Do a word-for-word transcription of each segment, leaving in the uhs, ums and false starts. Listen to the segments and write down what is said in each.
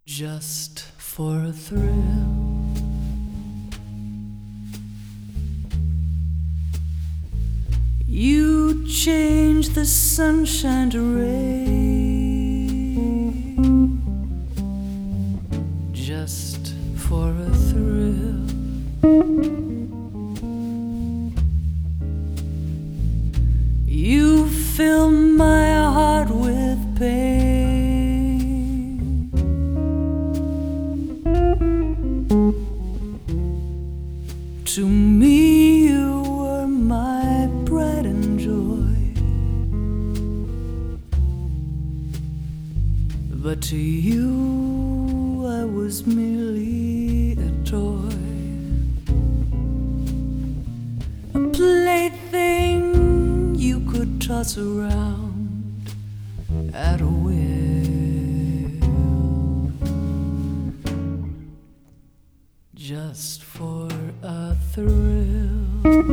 Just for a thrill, you change the sunshine to rain. Just for a thrill, you fill my heart with pain. To me you were my pride and joy, but to you I was merely a toy, a plaything you could toss around at a will. Just for a thrill,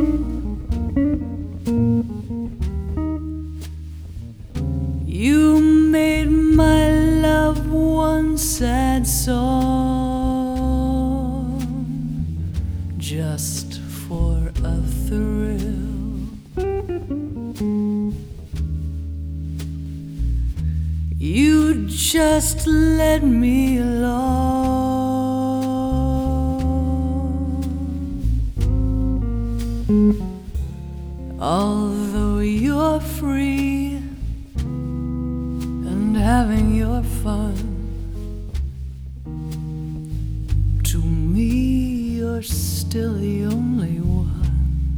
you made my love one sad song. Just for a thrill, you just led me along. Although you're free and having your fun, to me you're still the only one.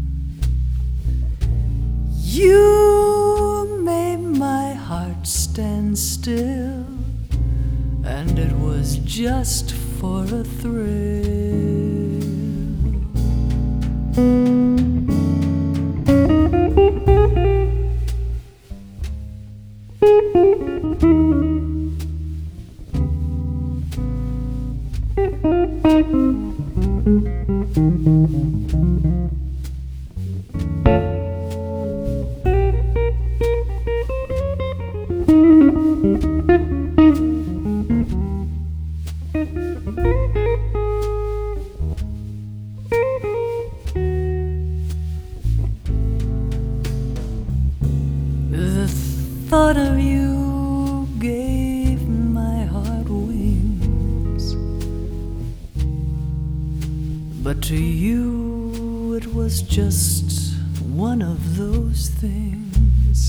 You made my heart stand still, and it was just for a thrill. The thought of you gave my heart wings, but to you it was just one of those things.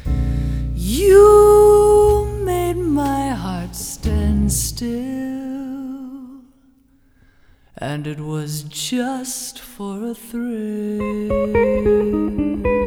You made my heart stand still, and it was just for a thrill.